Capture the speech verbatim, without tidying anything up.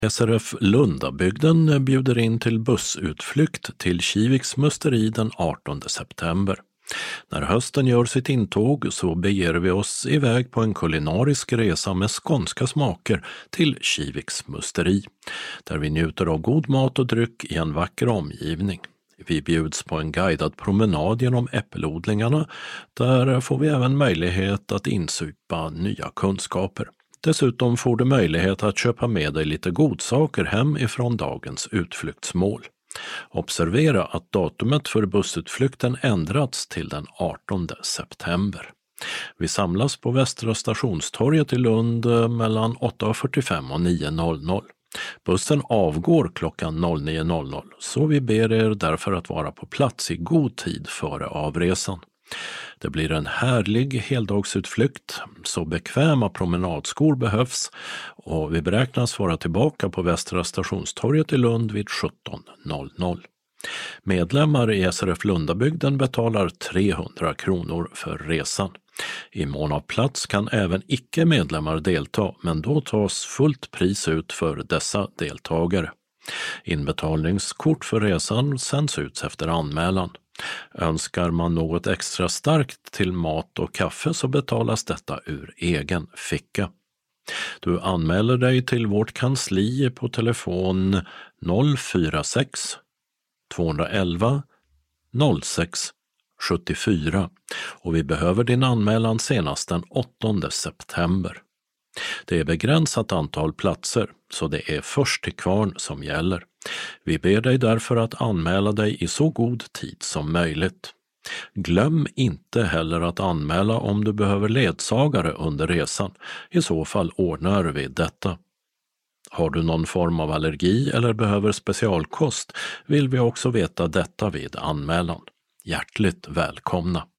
S R F Lundabygden bjuder in till bussutflykt till Kiviks musteri den artonde september. När hösten gör sitt intåg så beger vi oss iväg på en kulinarisk resa med skånska smaker till Kiviks musteri, där vi njuter av god mat och dryck i en vacker omgivning. Vi bjuds på en guidad promenad genom äppelodlingarna, där får vi även möjlighet att insupa nya kunskaper. Dessutom får du möjlighet att köpa med dig lite godsaker hem ifrån dagens utflyktsmål. Observera att datumet för bussutflykten ändrats till den artonde september. Vi samlas på Västra stationstorget i Lund mellan åtta fyrtiofem och nio. Bussen avgår klockan nio så vi ber er därför att vara på plats i god tid före avresan. Det blir en härlig heldagsutflykt, så bekväma promenadskor behövs och vi beräknas vara tillbaka på Västra stationstorget i Lund vid sjutton. Medlemmar i S R F Lundabygden betalar trehundra kronor för resan. I mån av plats kan även icke-medlemmar delta, men då tas fullt pris ut för dessa deltagare. Inbetalningskort för resan sänds ut efter anmälan. Önskar man något extra starkt till mat och kaffe så betalas detta ur egen ficka. Du anmäler dig till vårt kansli på telefon noll fyra sex två ett ett noll sex sju fyra och vi behöver din anmälan senast den åttonde september. Det är begränsat antal platser, så det är först till kvarn som gäller. Vi ber dig därför att anmäla dig i så god tid som möjligt. Glöm inte heller att anmäla om du behöver ledsagare under resan. I så fall ordnar vi detta. Har du någon form av allergi eller behöver specialkost vill vi också veta detta vid anmälan. Hjärtligt välkomna!